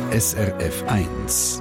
SRF 1.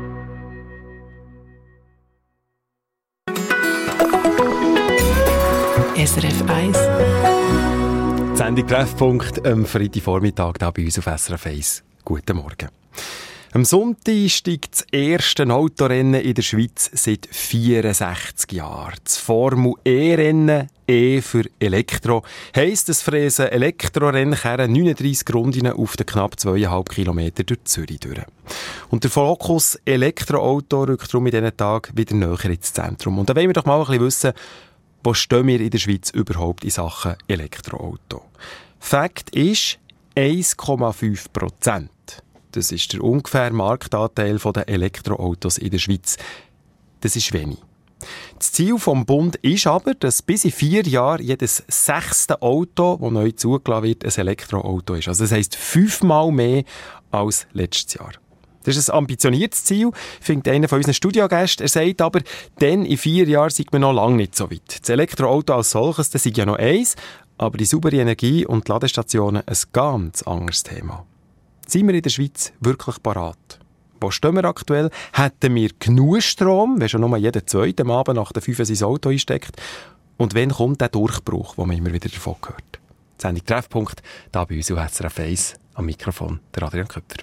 SRF 1. Die Sendung Treffpunkt am Freitagvormittag hier bei uns auf SRF 1. Guten Morgen. Am Sonntag steigt das erste Autorennen in der Schweiz seit 64 Jahren. Das Formel-E-Rennen, E für Elektro, heisst, es fräsen Elektrorennkarren 39 Runden auf den knapp 2,5 Kilometer durch Zürich durch. Und der Fokus Elektroauto rückt darum in diesen Tagen wieder näher ins Zentrum. Und da wollen wir doch mal ein bisschen wissen, wo stehen wir in der Schweiz überhaupt in Sachen Elektroauto? Fakt ist 1,5%. Das ist der ungefähre Marktanteil der Elektroautos in der Schweiz. Das ist wenig. Das Ziel vom Bund ist aber, dass bis in 4 Jahren jedes 6. Auto, das neu zugelassen wird, ein Elektroauto ist. Also das heisst 5-mal mehr als letztes Jahr. Das ist ein ambitioniertes Ziel, findet einer von unseren Studiogästen. Er sagt aber, dann in 4 Jahren sind wir noch lange nicht so weit. Das Elektroauto als solches, das ist ja noch eins, aber die saubere Energie und die Ladestationen ein ganz anderes Thema. Sind wir in der Schweiz wirklich parat? Wo stehen wir aktuell? Hätten wir genug Strom, wenn schon nur jeder Zweite am Abend nach der 5 sein Auto einsteckt? Und wann kommt der Durchbruch, den man immer wieder davon hört? Die Sendung Treffpunkt, hier bei uns auf SRF 1, am Mikrofon der Adrian Köpfer.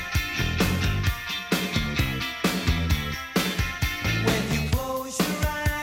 When you close your eyes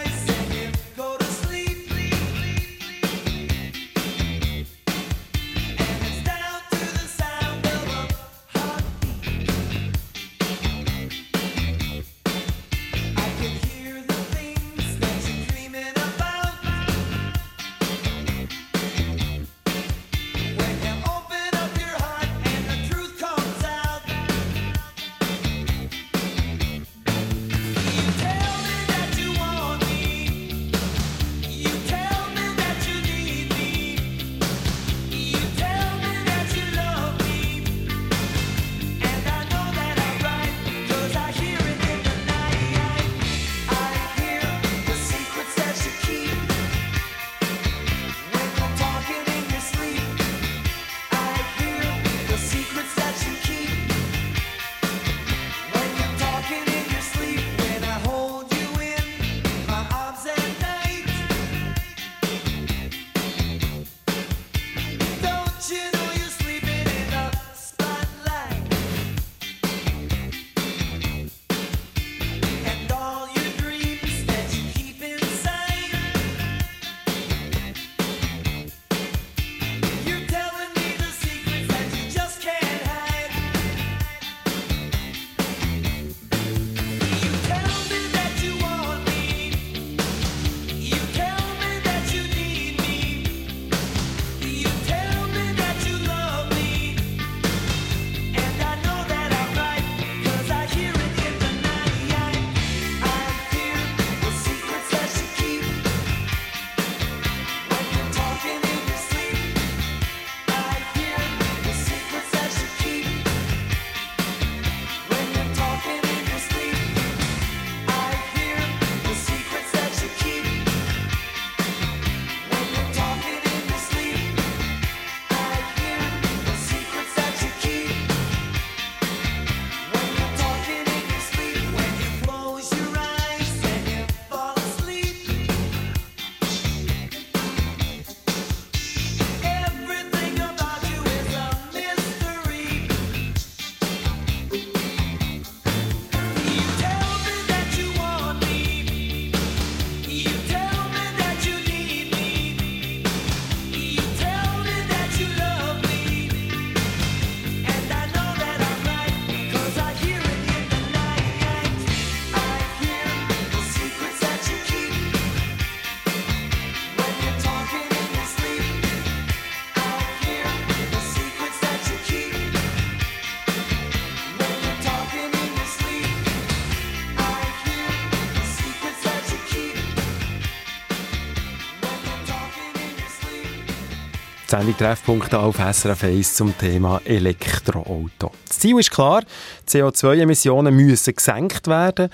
Die Sendung Treffpunkte auf SRF 1 zum Thema Elektroauto. Das Ziel ist klar, die CO2-Emissionen müssen gesenkt werden.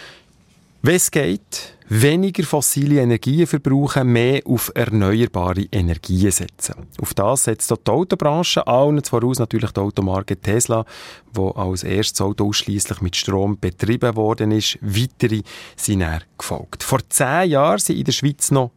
Wenn es geht, weniger fossile Energien verbrauchen, mehr auf erneuerbare Energien setzen. Auf das setzt auch die Autobranche, allen voraus natürlich die Automarke Tesla, wo als erstes Auto ausschliesslich mit Strom betrieben worden ist. Weitere sind dann gefolgt. Vor 10 Jahren sind in der Schweiz noch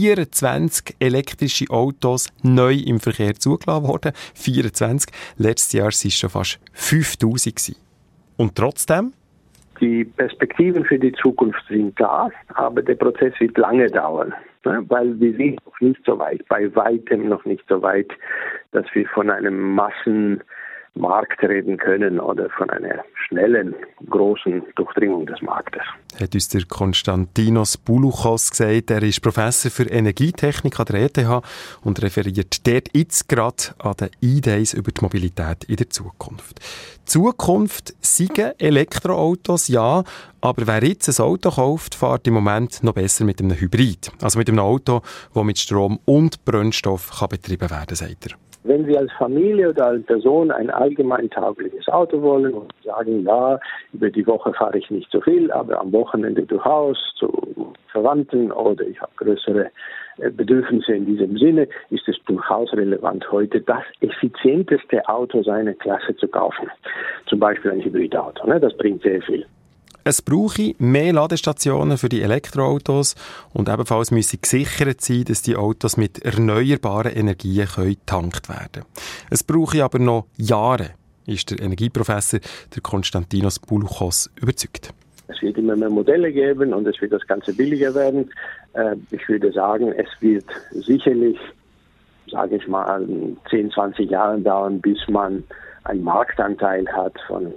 24 elektrische Autos neu im Verkehr zugelassen worden. 24. Letztes Jahr waren es schon fast 5000. Und trotzdem? Die Perspektiven für die Zukunft sind da, aber der Prozess wird lange dauern, ne? Weil wir sind noch nicht so weit, bei weitem noch nicht so weit, dass wir von einem Massenmarkt reden können oder von einer schnellen, großen Durchdringung des Marktes. Hat uns der Konstantinos Boulouchos gesagt. Er ist Professor für Energietechnik an der ETH und referiert dort jetzt gerade an den E-Days über die Mobilität in der Zukunft. Zukunft seien Elektroautos, ja, aber wer jetzt ein Auto kauft, fährt im Moment noch besser mit einem Hybrid. Also mit einem Auto, das mit Strom und Brennstoff betrieben werden kann, sagt er. Wenn Sie als Familie oder als Person ein allgemein taugliches Auto wollen und sagen, ja, über die Woche fahre ich nicht so viel, aber am Wochenende durchaus zu Verwandten oder ich habe größere Bedürfnisse in diesem Sinne, ist es durchaus relevant, heute das effizienteste Auto seiner Klasse zu kaufen. Zum Beispiel ein Hybridauto, ne? Das bringt sehr viel. Es brauche mehr Ladestationen für die Elektroautos und ebenfalls müsse gesichert sein, dass die Autos mit erneuerbaren Energien getankt werden können. Es brauche aber noch Jahre, ist der Energieprofessor der Konstantinos Boulouchos überzeugt. Es wird immer mehr Modelle geben und es wird das Ganze billiger werden. Ich würde sagen, es wird sicherlich, sage ich mal, 10, 20 Jahre dauern, bis man einen Marktanteil hat von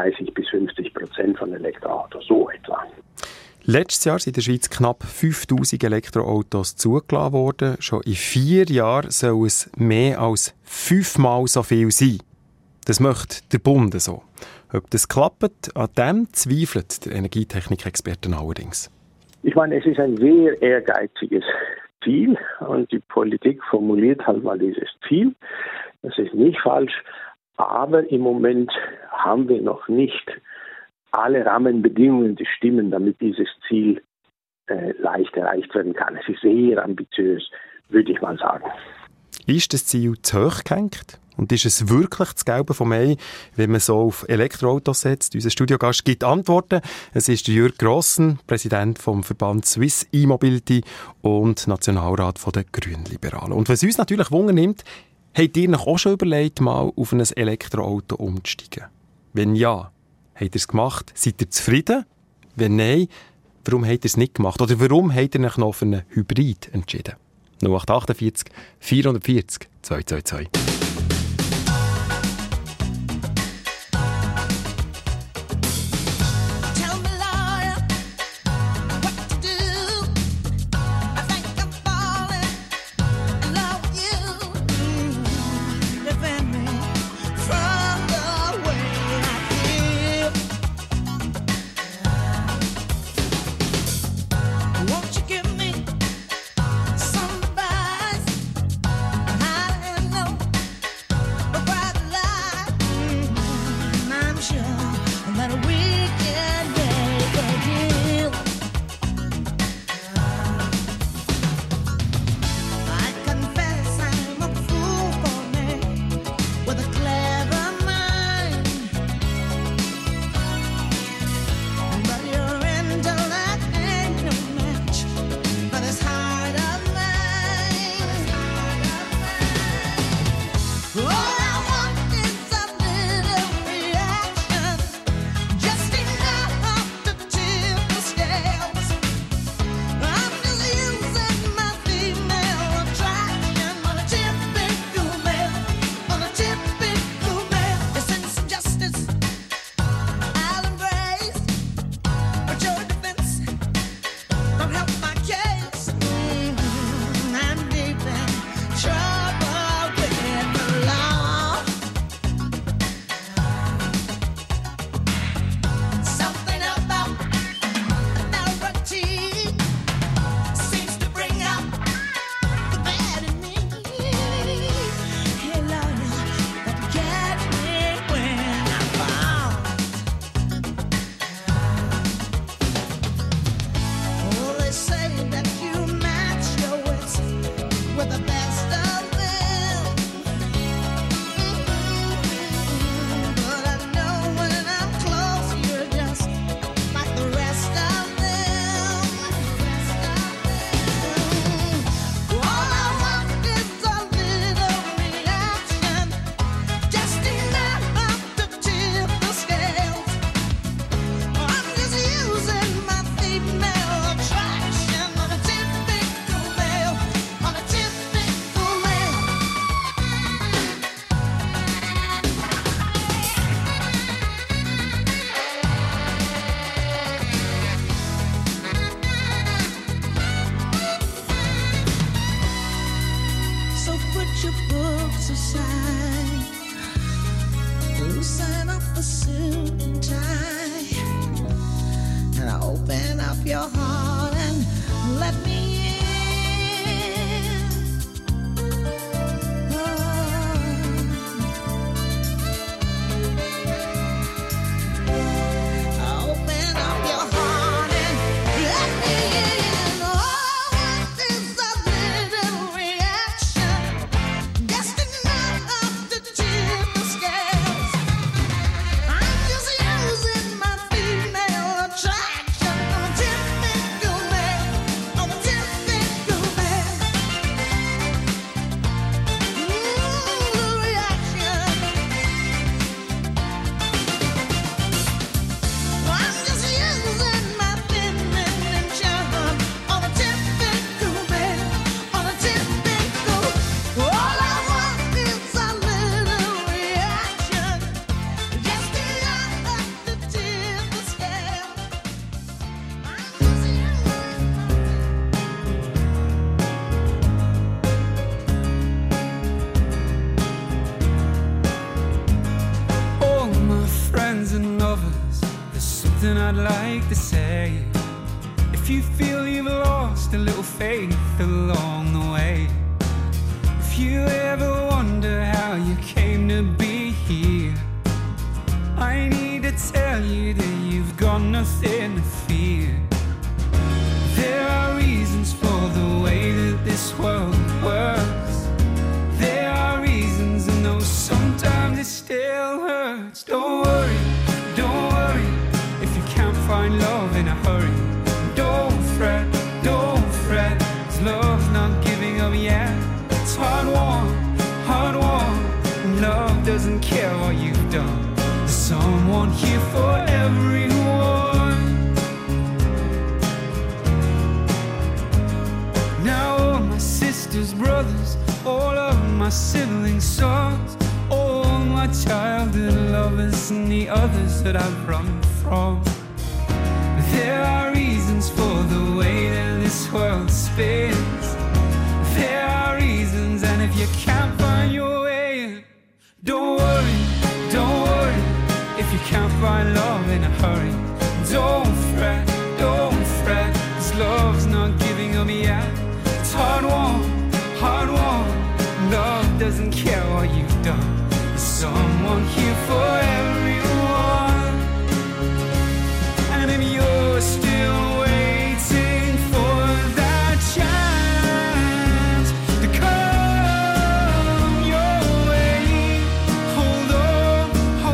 30-50% von Elektroautos, so etwa. Letztes Jahr sind in der Schweiz knapp 5000 Elektroautos zugelassen worden. Schon in 4 Jahren soll es mehr als 5-mal so viel sein. Das möchte der Bund so. Ob das klappt, an dem zweifelt der Energietechnik-Experten allerdings. Ich meine, es ist ein sehr ehrgeiziges Ziel und die Politik formuliert halt mal dieses Ziel. Das ist nicht falsch. Aber im Moment haben wir noch nicht alle Rahmenbedingungen, die stimmen, damit dieses Ziel leicht erreicht werden kann. Es ist sehr ambitiös, würde ich mal sagen. Ist das Ziel zu hoch gehängt? Und ist es wirklich das Gelbe vom Ei, wenn man so auf Elektroautos setzt? Unser Studiogast gibt Antworten. Es ist Jürg Grossen, Präsident vom Verband Swiss E-Mobility und Nationalrat der Grünliberalen. Und was uns natürlich Wunder nimmt, habt ihr euch auch schon überlegt, mal auf ein Elektroauto umzusteigen? Wenn ja, habt ihr es gemacht? Seid ihr zufrieden? Wenn nein, warum habt ihr es nicht gemacht? Oder warum habt ihr euch noch für einen Hybrid entschieden? 0848 440 222. Won't you give me some advice on how to know I'd like to say, if you feel you've lost a little faith along the way, if you ever wonder how you came to be here, I need to tell you that you've got nothing to fear. There are reasons for the way that this world works. There are reasons, and though sometimes it still hurts. Don't worry, if you can't find love in a hurry. Don't fret, 'cause love's not giving up yet. It's hard won, and love doesn't care what you've done. There's someone here for everyone. Now all my sisters, brothers, all of my siblings' sons, all my childhood lovers and the others that I've run from. There are reasons for the way that this world spins. There are reasons, and if you can't find your way, don't worry, if you can't find love in a hurry. Don't fret, 'cause love's not giving up yet. It's hard won, love doesn't care what you've done. There's someone here for everyone. And if you're still waiting for that chance to come your way, hold on,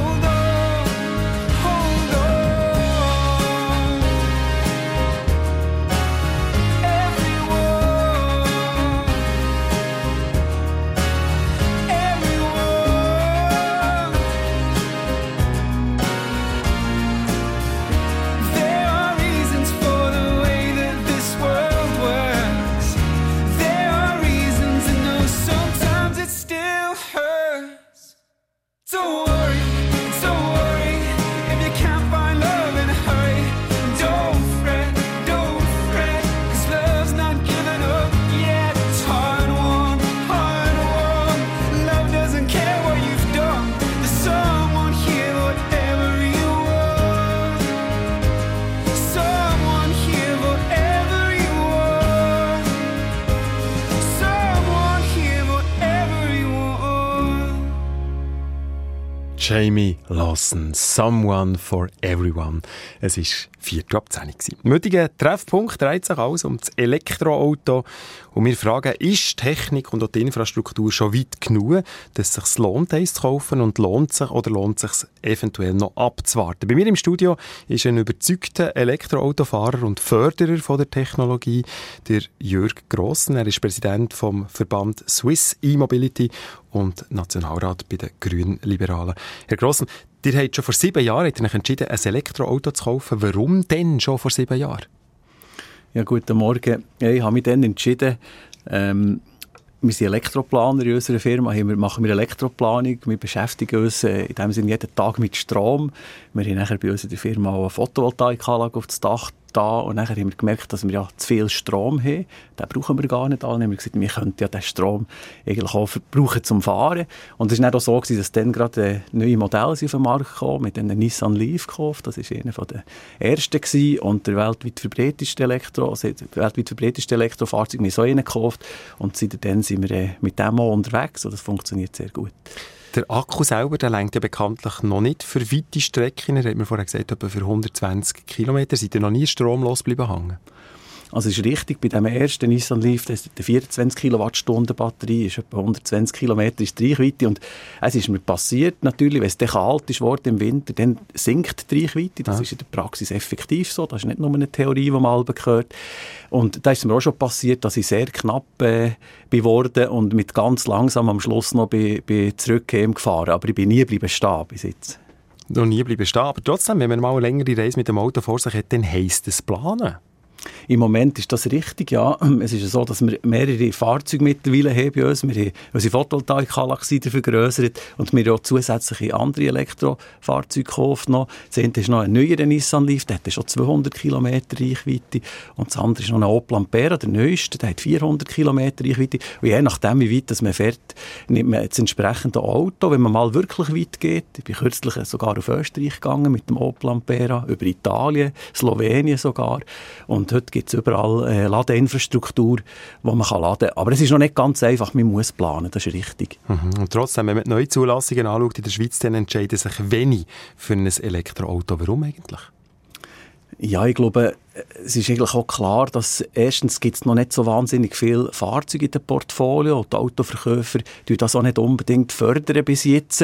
Jamie Lawson, Someone for Everyone. Es war 10:04. Im heutigen Treffpunkt dreht sich alles um das Elektroauto. Und wir fragen, ist die Technik und auch die Infrastruktur schon weit genug, dass es sich lohnt, eins zu kaufen? Und lohnt es sich eventuell noch abzuwarten? Bei mir im Studio ist ein überzeugter Elektroautofahrer und Förderer von der Technologie, der Jörg Grossen. Er ist Präsident vom Verband Swiss E-Mobility und Nationalrat bei den Grünliberalen. Herr Grossen, ihr habt schon vor 7 Jahren entschieden, ein Elektroauto zu kaufen. Warum denn schon vor 7 Jahren? Ja, guten Morgen. Ja, ich habe mich dann entschieden, wir sind Elektroplaner in unserer Firma, machen wir Elektroplanung, wir beschäftigen uns in dem Sinne jeden Tag mit Strom. Wir haben nachher bei uns in der Firma auch eine Photovoltaikanlage auf das Dach da und nachher haben wir gemerkt, dass wir ja zu viel Strom haben. Den brauchen wir gar nicht alle. Dann haben wir gesagt, wir könnten ja den Strom eigentlich auch verbrauchen zum Fahren. Und es war nicht auch so, dass dann gerade neue Modelle auf den Markt kamen, mit einem Nissan Leaf gekauft. Das war einer der ersten gewesen. Und der weltweit verbreiteste Elektrofahrzeug, wir haben so einen gekauft. Und seitdem sind wir mit dem auch unterwegs und das funktioniert sehr gut. Der Akku selber, der reicht ja bekanntlich noch nicht für weite Strecken. Er hat mir vorher gesagt, etwa für 120 Kilometer. Seid ihr noch nie stromlos bleiben hängen? Also es ist richtig, bei dem ersten Nissan Leaf, das ist eine 24 Kilowattstunden Batterie, ist etwa 120 Kilometer ist die Reichweite. Und es ist mir passiert, natürlich, wenn es dann kalt ist worden im Winter, dann sinkt die Reichweite. Das ist in der Praxis effektiv so. Das ist nicht nur eine Theorie, die man halb hört. Und da ist mir auch schon passiert, dass ich sehr knapp geworden und mit ganz langsam am Schluss noch zurückgefahren gefahren. Aber ich bin nie bleiben stehen bis jetzt. Noch nie bleiben stehen. Aber trotzdem, wenn man mal eine längere Reise mit dem Auto vor sich hat, dann heisst es planen. Im Moment ist das richtig, ja. Es ist so, dass wir mehrere Fahrzeuge mittlerweile haben bei uns. Wir haben unsere Photovoltaikanlage vergrößert und wir haben auch zusätzliche andere Elektrofahrzeuge gekauft. Das eine ist noch ein neuer Nissan Leaf, der hat schon 200 Kilometer Reichweite. Und das andere ist noch ein Opel Ampera, der neueste, der hat 400 Kilometer Reichweite. Und je nachdem, wie weit man fährt, nimmt man das entsprechende Auto, wenn man mal wirklich weit geht. Ich bin kürzlich sogar auf Österreich gegangen mit dem Opel Ampera, über Italien, Slowenien sogar. Und heute gibt es überall Ladeinfrastruktur, wo man laden kann. Aber es ist noch nicht ganz einfach, man muss planen, das ist richtig. Und trotzdem, wenn man die neuen Zulassungen anschaut in der Schweiz, dann entscheiden sich wenig für ein Elektroauto. Warum eigentlich? Ja, ich glaube, es ist eigentlich auch klar, dass erstens gibt es noch nicht so wahnsinnig viele Fahrzeuge in dem Portfolio und die Autoverkäufer fördern das auch nicht unbedingt fördern bis jetzt.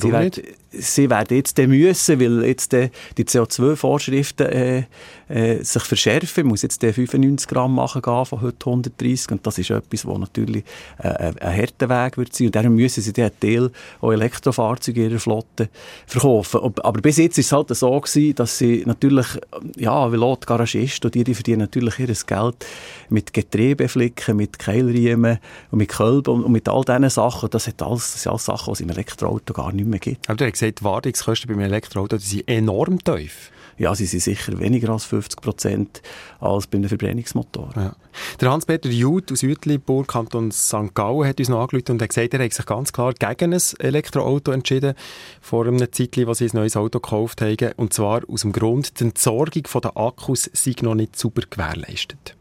Sie werden jetzt müssen, weil jetzt die CO2-Vorschriften sich verschärfen. Man muss jetzt 95 Gramm machen gehen, von heute 130. Und das ist etwas, was natürlich ein harter Weg wird sein. Und darum müssen sie einen Teil auch Elektrofahrzeuge in ihrer Flotte verkaufen. Aber bis jetzt war es halt so gewesen, dass sie natürlich, ja, weil auch die Garagisten, die verdienen natürlich ihr Geld mit Getriebeflicken, mit Keilriemen und mit Kölben und mit all diesen Sachen. Das sind alles Sachen, die es im Elektroauto gar nicht mehr gibt. Aber du hast gesagt, die Wartungskosten beim Elektroauto sind enorm tief. Ja, sie sind sicher weniger als 50% als bei einem Verbrennungsmotor. Ja. Der Hans-Peter Jud aus Uetliburg, Kanton St. Gallen, hat uns noch angerufen und hat gesagt, er hat sich ganz klar gegen ein Elektroauto entschieden, vor einem Zeitchen, als sie ein neues Auto gekauft haben. Und zwar aus dem Grund, die Entsorgung der Akkus sei noch nicht sauber gewährleistet.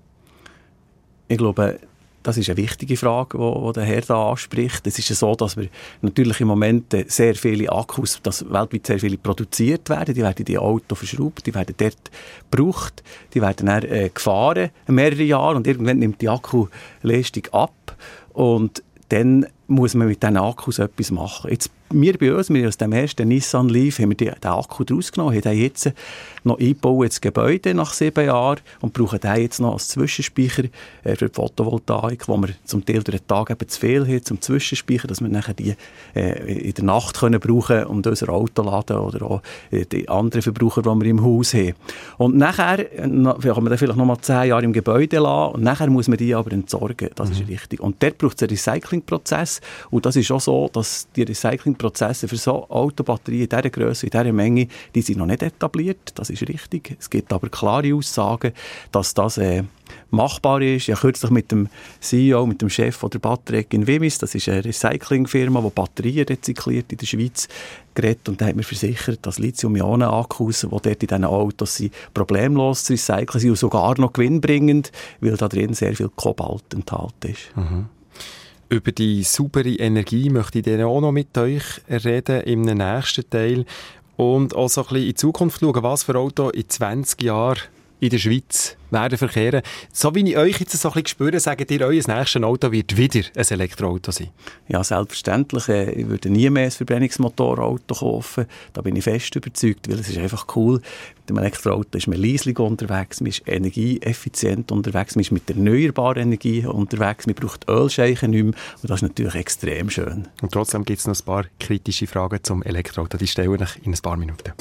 Ich glaube, das ist eine wichtige Frage, die der Herr da anspricht. Es ist ja so, dass wir natürlich im Moment sehr viele Akkus, dass weltweit sehr viele produziert werden. Die werden in die Autos verschraubt, die werden dort gebraucht, die werden dann gefahren mehrere Jahre und irgendwann nimmt die Akkuleistung ab und dann muss man mit diesen Akkus etwas machen. Jetzt, wir bei uns, wir aus dem ersten Nissan Leaf, haben wir den Akku draus genommen, haben den jetzt noch eingebaut ins Gebäude nach 7 Jahren und brauchen den jetzt noch als Zwischenspeicher für die Photovoltaik, wo wir zum Teil durch den Tag eben zu viel haben, zum Zwischenspeicher, dass wir nachher die in der Nacht können brauchen und unser Auto laden oder auch die anderen Verbraucher, die wir im Haus haben. Und nachher kann man dann vielleicht noch mal 10 Jahre im Gebäude lassen und nachher muss man die aber entsorgen. Das ist richtig. Und dort braucht es einen Recyclingprozess. Und das ist auch so, dass die Recyclingprozesse für so Autobatterien in dieser Grösse, in dieser Menge, die sind noch nicht etabliert. Das ist richtig. Es gibt aber klare Aussagen, dass das machbar ist. Ich habe kürzlich mit dem CEO, mit dem Chef von der Battrec in Wimmis, das ist eine Recyclingfirma, die Batterien rezykliert in der Schweiz, geredet und da hat mir versichert, dass Lithium-Ionen-Akkus, die dort in diesen Autos sind, problemlos zu recyceln sind und sogar noch gewinnbringend, weil da drin sehr viel Kobalt enthalten ist. Mhm. Über die saubere Energie möchte ich dann auch noch mit euch reden im nächsten Teil und auch so ein bisschen in die Zukunft schauen, was für Auto in 20 Jahren in der Schweiz werden verkehren. So wie ich euch jetzt so ein bisschen spüre, sagt ihr, euer nächstes Auto wird wieder ein Elektroauto sein? Ja, selbstverständlich. Ich würde nie mehr ein Verbrennungsmotorauto kaufen. Da bin ich fest überzeugt, weil es ist einfach cool. Mit dem Elektroauto ist man leislich unterwegs, man ist energieeffizient unterwegs, man ist mit erneuerbarer Energie unterwegs, man braucht Ölscheichen nicht mehr und das ist natürlich extrem schön. Und trotzdem gibt es noch ein paar kritische Fragen zum Elektroauto. Die stelle ich in ein paar Minuten.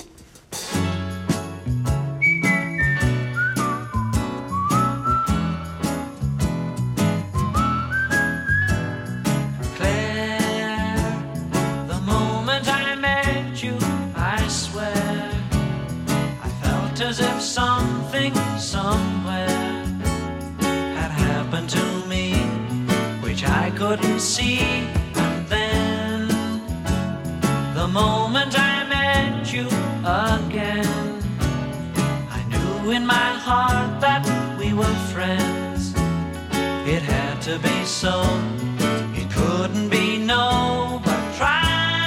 As if something somewhere had happened to me, which I couldn't see. And then, the moment I met you again, I knew in my heart that we were friends. It had to be so, it couldn't be no, but try.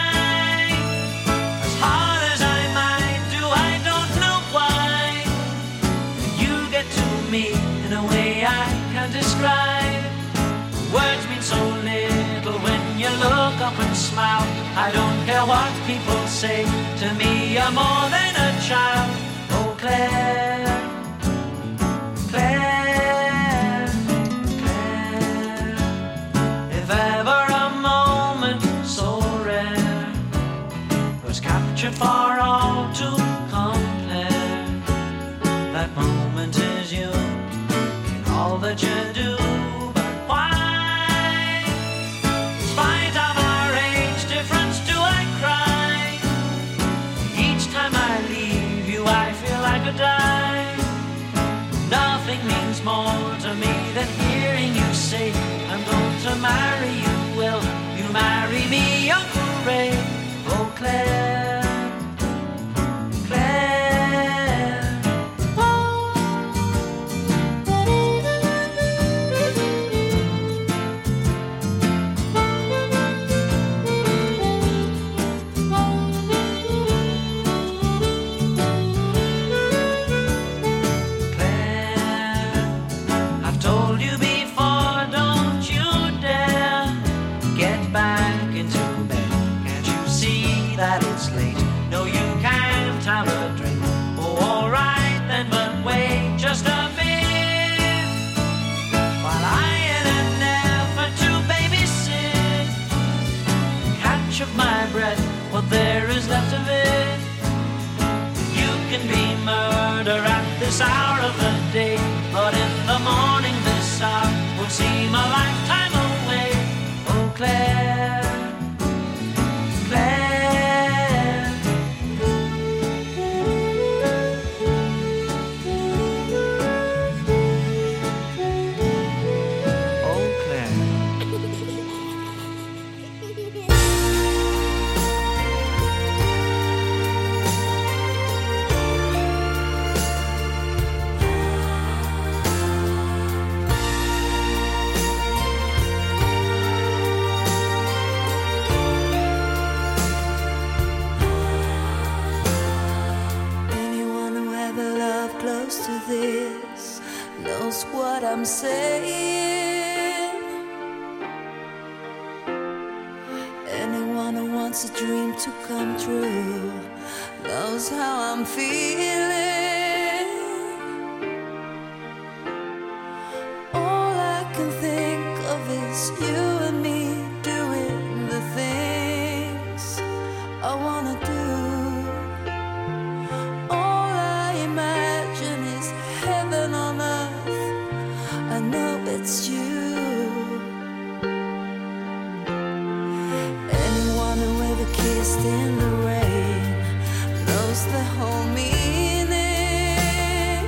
In a way I can't describe. Words mean so little when you look up and smile. I don't care what people say, to me you're more than a child. Oh Claire, Claire, Claire, if ever a moment so rare was captured for all to compare, that moment is you. all that you do. But why, in spite of our age difference, do I cry? Each time I leave you, I feel I could die. Nothing means more to me than hearing you say, I'm going to marry you. Will you marry me, Uncle Ray? Oh, Claire, Claire. Claire, I've told you before, don't you dare get back into bed. Can't you see that it's late? No, you can't have a drink. Oh, all right then, but wait just a bit while I, in an effort to babysit, catch up my breath, what there is left of it. You can be murder at this hour of the day, but in the morning this hour will seem a lifetime away. Oh, Claire, Claire. Oh, Claire. Anyone who ever loved close to this knows what I'm saying. Anyone who wants a dream to come true knows how I'm feeling. All I can think of is you and me doing the things I wanna do. All I imagine is heaven on earth. I know it's you. Anyone who ever kissed in the rain knows the whole meaning.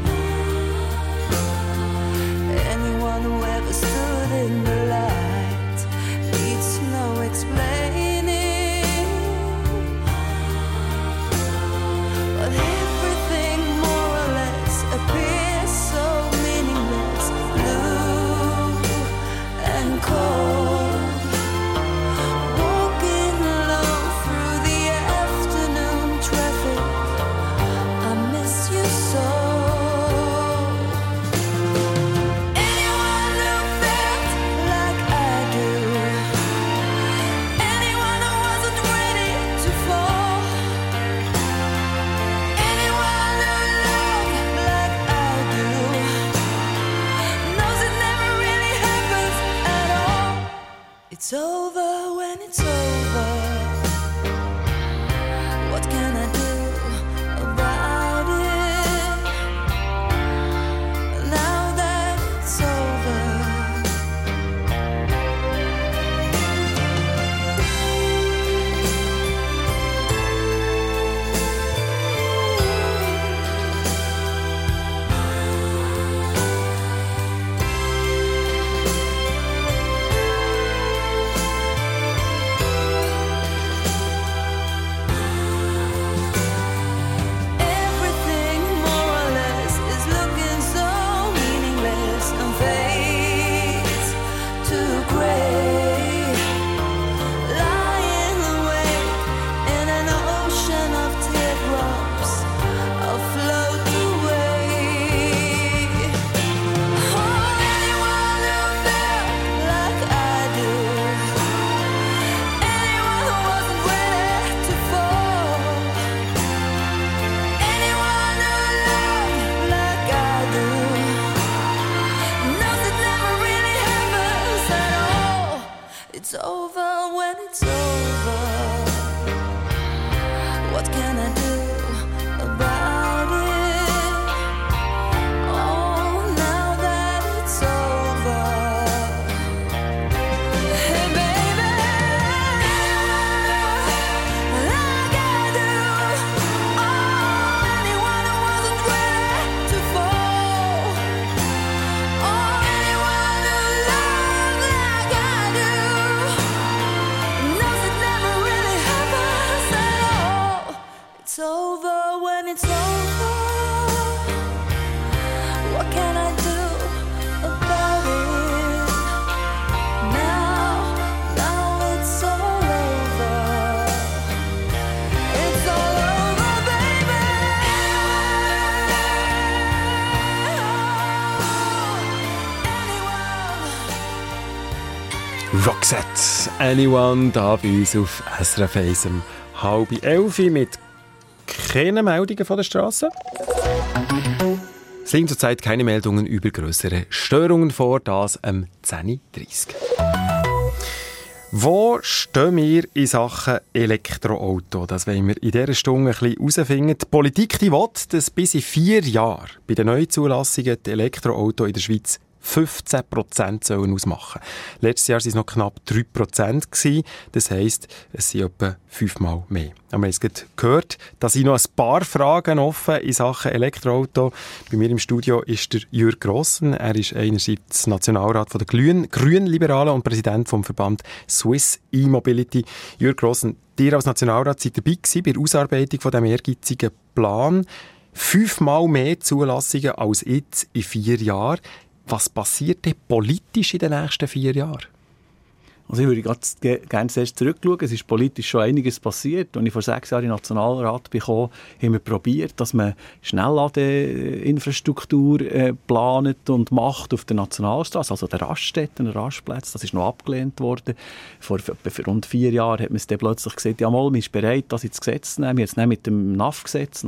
Anyone who ever stood in the light needs no explaining. But everything more or less appears so meaningless. Blue Roxette, Anyone, da bei uns auf SRF 1 um 10:30 mit keine Meldungen von der Straße. Es liegen zurzeit keine Meldungen über grössere Störungen vor, das am 10:30. Wo stehen wir in Sachen Elektroauto? Das wollen wir in dieser Stunde ein bisschen herausfinden. Die Politik die will, dass bis in 4 Jahren bei den Neuzulassungen die Elektroautos in der Schweiz 15% sollen ausmachen. Letztes Jahr waren es noch knapp 3% gewesen. Das heisst, es sind etwa 5-mal mehr. Aber wir haben es gehört, da sind noch ein paar Fragen offen in Sachen Elektroauto. Bei mir im Studio ist der Jürg Grossen. Er ist einerseits Nationalrat von der Grünliberalen und Präsident vom Verband Swiss E-Mobility. Jürg Grossen, ihr als Nationalrat seid dabei gewesen bei der Ausarbeitung von diesem ehrgeizigen Plan. 5-mal mehr Zulassungen als jetzt in 4 Jahren. Was passiert denn politisch in den nächsten 4 Jahren? Also ich würde gerne zuerst zurückschauen. Es ist politisch schon einiges passiert. Als ich vor 6 Jahren in den Nationalrat bekam, haben wir probiert, dass man Schnellladeinfrastruktur plant und macht auf der Nationalstraße, also der Raststätten, der Rastplätze. Das ist noch abgelehnt worden. Vor rund 4 Jahren hat man es dann plötzlich gesagt, ja mal, man ist bereit, das ins Gesetz zu nehmen. Wir jetzt mit dem NAF-Gesetz,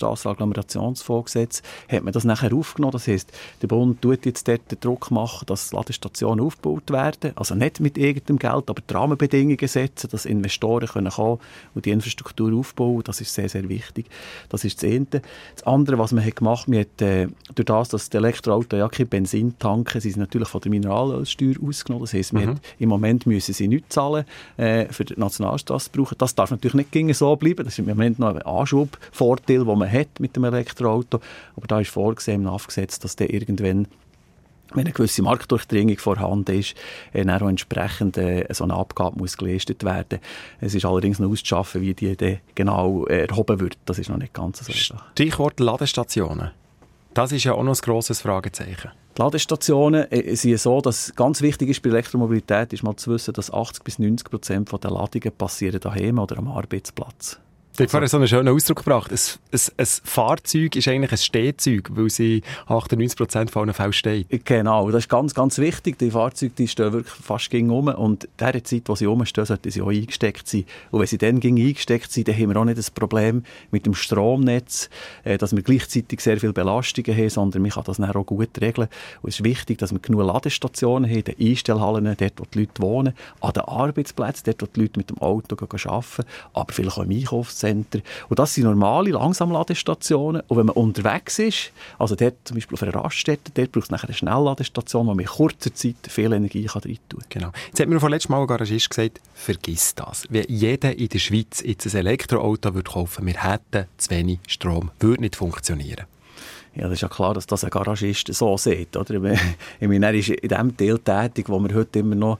Nationalstrassen-Agglomerationsfonds-Gesetz, hat man das nachher aufgenommen. Das heisst, der Bund tut jetzt dort den Druck machen, dass Ladestationen aufgebaut werden. Also nicht mit irgendeinem Geld, aber die Rahmenbedingungen setzen, dass Investoren kommen können und die Infrastruktur aufbauen. Das ist sehr, sehr wichtig. Das ist das eine. Das andere, was man hat gemacht, man hat durch das, dass die Elektroautos ja keine Benzin tanken, sie sind natürlich von der Mineralölsteuer ausgenommen. Das heisst, im Moment müssen sie nichts zahlen für die Nationalstrasse brauchen. Das darf natürlich nicht so bleiben. Das ist im Moment noch ein Anschubvorteil, den man hat mit dem Elektroauto. Aber da ist vorgesehen im NAF-Gesetz, dass der irgendwann, wenn eine gewisse Marktdurchdringung vorhanden ist, dann auch entsprechend so eine Abgabe muss geleistet werden. Es ist allerdings noch auszuschaffen, wie die dann genau erhoben wird. Das ist noch nicht ganz so. Stichwort Ladestationen. Das ist ja auch noch ein grosses Fragezeichen. Die Ladestationen sind so, dass ganz wichtig ist bei Elektromobilität, ist mal zu wissen, dass 80-90% der Ladungen passieren daheim oder am Arbeitsplatz. Du hast vorhin so einen schönen Ausdruck gebracht. Ein Fahrzeug ist eigentlich ein Stehzeug, weil sie 98% von allen Fällen steht. Genau, das ist ganz, ganz wichtig. Die Fahrzeuge die stehen wirklich fast gegen rum. Und in der Zeit, wo sie rumstehen, sollten sie auch eingesteckt sein. Und wenn sie dann eingesteckt sind, dann haben wir auch nicht das Problem mit dem Stromnetz, dass wir gleichzeitig sehr viele Belastungen haben, sondern man kann das dann auch gut regeln. Und es ist wichtig, dass wir genug Ladestationen haben, in den Einstellhallen, dort, wo die Leute wohnen, an den Arbeitsplätzen, dort, wo die Leute mit dem Auto arbeiten, aber vielleicht auch im Einkaufszentrum. Und das sind normale Langsamladestationen. Und wenn man unterwegs ist, also dort zum Beispiel auf einer Raststätte, dort braucht es nachher eine Schnellladestation, wo man in kurzer Zeit viel Energie reintun kann. Genau. Jetzt hat mir vorletztes Mal ein Garagist gesagt, vergiss das. Wenn jeder in der Schweiz jetzt ein Elektroauto kaufen würde, wir hätten zu wenig Strom, würde nicht funktionieren. Ja, das ist ja klar, dass das ein Garagist so sieht. Oder? Ich meine, er ist in dem Teil tätig, wo wir heute immer noch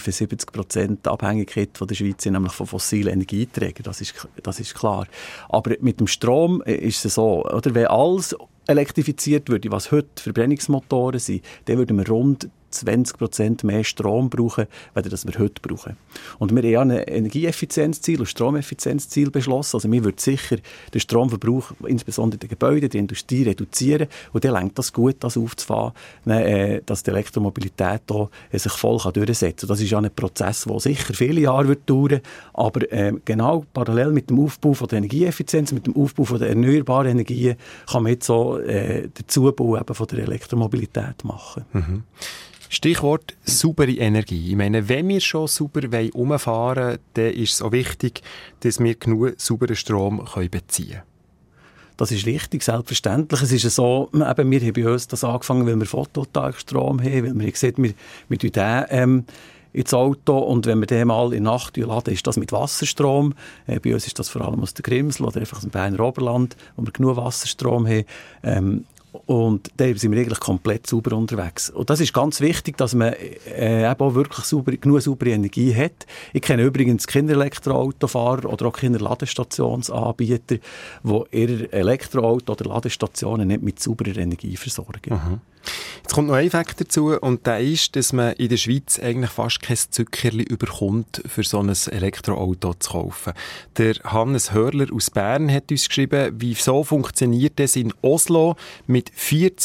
75% Abhängigkeit von der Schweiz sind, nämlich von fossilen Energieträgern. Das ist klar. Aber mit dem Strom ist es so, oder? Wenn alles elektrifiziert würde, was heute Verbrennungsmotoren sind, dann würden wir rund 20% mehr Strom brauchen, als das wir heute brauchen. Und wir haben ja ein Energieeffizienzziel und Stromeffizienzziel beschlossen. Also wir würden sicher den Stromverbrauch, insbesondere in den Gebäuden, die Industrie reduzieren. Und dann lenkt das gut, das aufzufahren, dass die Elektromobilität da sich voll durchsetzen kann. Das ist ja ein Prozess, der sicher viele Jahre dauern wird. Aber genau parallel mit dem Aufbau von der Energieeffizienz, mit dem Aufbau von der erneuerbaren Energien, kann man jetzt so den Zubau eben von der Elektromobilität machen. Mhm. Stichwort saubere Energie. Ich meine, wenn wir schon sauber herumfahren wollen, dann ist es auch wichtig, dass wir genug sauberen Strom beziehen können. Das ist richtig, selbstverständlich. Es ist so, eben, wir haben bei uns das angefangen, weil wir Photovoltaikstrom haben, weil wir sehen, wir tun den ins Auto und wenn wir den mal in der Nacht laden, ist das mit Wasserstrom. Bei uns ist das vor allem aus der Grimsel oder einfach aus dem Berner Oberland, wo wir genug Wasserstrom haben. Und da sind wir eigentlich komplett sauber unterwegs. Und das ist ganz wichtig, dass man eben auch wirklich genug saubere Energie hat. Ich kenne übrigens keine Elektroautofahrer oder auch keine Ladestationsanbieter, die ihre Elektroauto oder Ladestationen nicht mit sauberer Energie versorgen. Mhm. Jetzt kommt noch ein Fakt dazu, und der ist, dass man in der Schweiz eigentlich fast kein Zuckerli überkommt, für so ein Elektroauto zu kaufen. Der Hannes Hörler aus Bern hat uns geschrieben, wieso funktioniert das in Oslo mit 40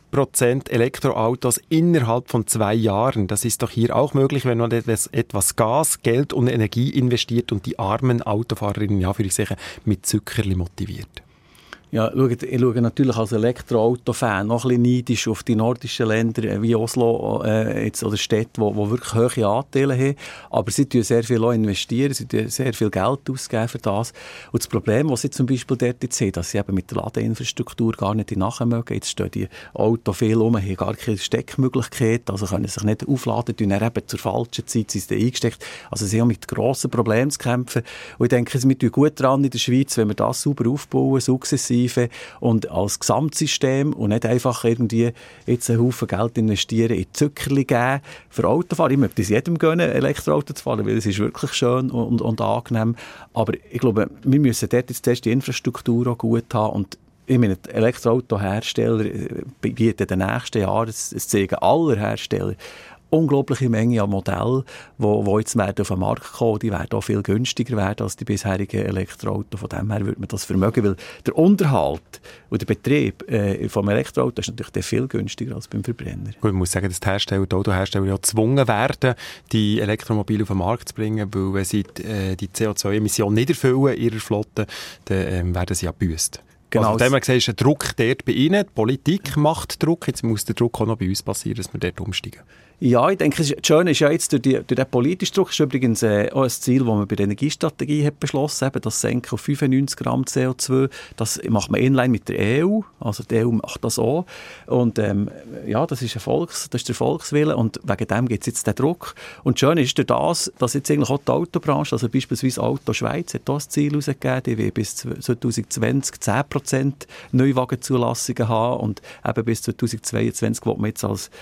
100% Elektroautos innerhalb von 2 Jahren. Das ist doch hier auch möglich, wenn man etwas Gas, Geld und Energie investiert und die armen Autofahrerinnen, ja, würde ich sagen, mit Zuckerli motiviert. Ja, ich schaue natürlich als Elektroauto-Fan noch ein bisschen neidisch auf die nordischen Länder wie Oslo jetzt, oder Städte, die wirklich hohe Anteile haben. Aber sie investieren sehr viel investieren, sie investieren sehr viel Geld ausgeben für das. Und das Problem, das sie zum Beispiel dort jetzt sehen, dass sie eben mit der Ladeinfrastruktur gar nicht nachmögen. Jetzt stehen die Autos viel rum, haben gar keine Steckmöglichkeit, also können sich nicht aufladen, und dann eben zur falschen Zeit sind sie eingesteckt. Also sie haben mit grossen Problemen zu kämpfen. Und ich denke, wir tun gut dran in der Schweiz, wenn wir das sauber aufbauen, sukzessive und als Gesamtsystem und nicht einfach irgendwie jetzt einen Haufen Geld investieren in Zuckerli geben für Autofahren. Ich möchte es jedem gönnen, Elektroauto zu fahren, weil es ist wirklich schön und angenehm. Aber ich glaube, wir müssen dort jetzt zuerst die Infrastruktur auch gut haben und ich meine, die Elektroautohersteller bieten in den nächsten Jahren, es zeigen alle Hersteller, unglaubliche Menge an Modellen, die jetzt werden auf den Markt kommen. Die werden auch viel günstiger werden als die bisherigen Elektroautos. Von dem her würde man das vermögen, weil der Unterhalt und der Betrieb vom Elektroauto ist natürlich viel günstiger als beim Verbrenner. Gut, ich muss sagen, dass die Autohersteller ja gezwungen werden, die Elektromobile auf den Markt zu bringen, weil wenn sie die CO2-Emissionen nicht erfüllen in ihrer Flotte, dann werden sie ja gebüsst. Genau. Also, von dem her gesehen, ist ein Druck dort bei Ihnen. Die Politik macht Druck. Jetzt muss der Druck auch noch bei uns passieren, dass wir dort umsteigen. Ja, ich denke, das Schöne ist ja jetzt, durch den politischen Druck, ist übrigens auch ein Ziel, das man bei der Energiestrategie hat beschlossen hat, das Senken auf 95 Gramm CO2. Das macht man inline mit der EU, also die EU macht das auch. Und ja, das ist der Volkswille und wegen dem gibt es jetzt den Druck. Und das Schöne ist durch das, dass jetzt eigentlich auch die Autobranche, also beispielsweise Auto Schweiz, hat auch ein Ziel herausgegeben, die will bis 2020 10% Neuwagenzulassungen haben und eben bis 2022 will man jetzt als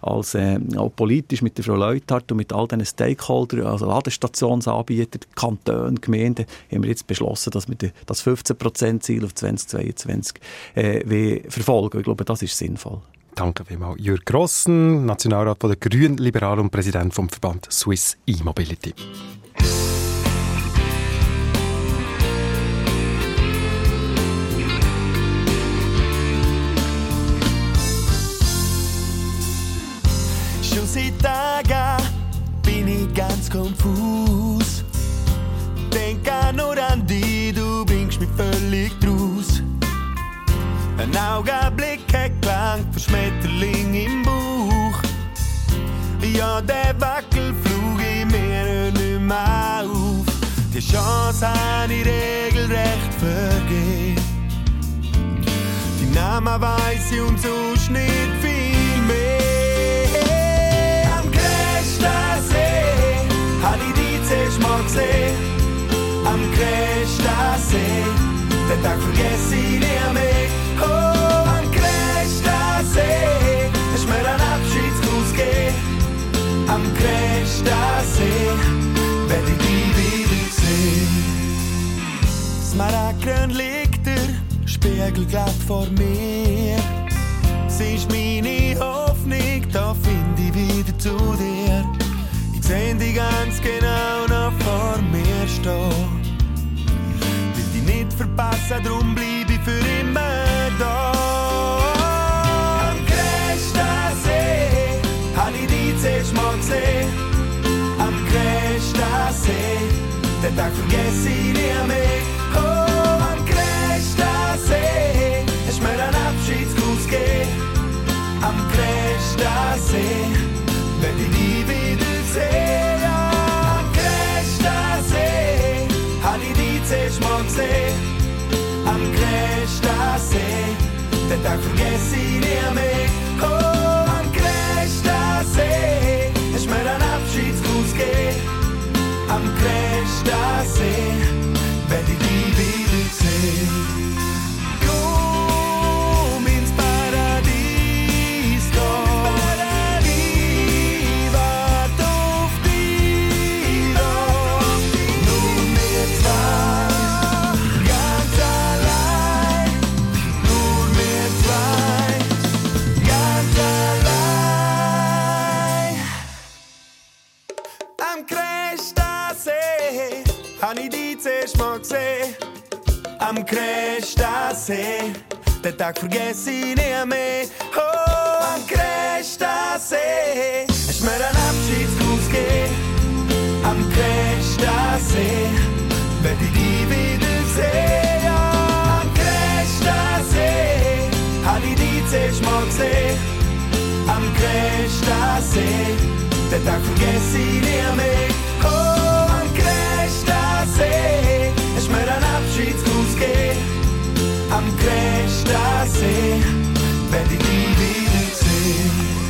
auch politisch mit der Frau Leuthard und mit all diesen Stakeholdern, also Ladestationsanbieter, Kantonen, Gemeinden, haben wir jetzt beschlossen, dass wir das 15%-Ziel auf 2022 verfolgen. Ich glaube, das ist sinnvoll. Danke vielmals. Jürg Grossen, Nationalrat der Grünen, Liberalen und Präsident vom Verband Swiss E-Mobility. Seit Tagen bin ich ganz konfus. Denk nur an dich, du bringst mich völlig draus. Ein Augenblick hat gelangt für Schmetterling im Bauch. Ja, der Wackelflug in mir hört nicht mehr auf. Die Chance habe ich regelrecht vergeben. Die Namen weiss ich und sonst nicht viel mehr. Hab ich dich zuerst mal gesehen, am Crestassee. Den Tag vergesse ich nie mehr. Oh, am Crestassee, hast mir einen Abschiedsgruß gegeben. Am Crestassee, werd ich dich wiedersehen. Smaragdgrün liegt der Spiegel glatt vor mir. Sie ist meine Hoffnung, da find ich wieder zu dir. Sehen die ganz genau noch vor mir stehen. Will die nicht verpassen, drum bleib ich für immer da. Am Crestassee hab ich dich zuerst mal gesehen. Am Crestassee, den Tag vergesse ich nie mehr. Oh, am Crestassee, hast mir einen Abschiedsgruß gegeben. Am Crestassee, werd ich nie wieder sehen. Am Crestassee hab ich dich zuerst mal gesehen. Am Crestassee, den Tag vergesse ich nie mehr. Oh, am Crestassee, hast mir einen Abschiedsgruß gegeben. Am Crestassee, werd ich dich wiedersehen. Am Crestassee, den Tag vergesse ich nie mehr. Oh. am Cresta-See. Hast mir einen Abschiedsgruß gegeben, am Cresta-See. Wenn ich dich wiedersehe, ja, am Cresta-See. Hab ich dich zuerst mal gesehen, am Cresta-See. Den Tag vergesse ich nie mehr. Oh, am Cresta-See. Hast mir einen Abschiedsgruß gegeben, am Cresta-See. Wenn ich dich wiedersehe.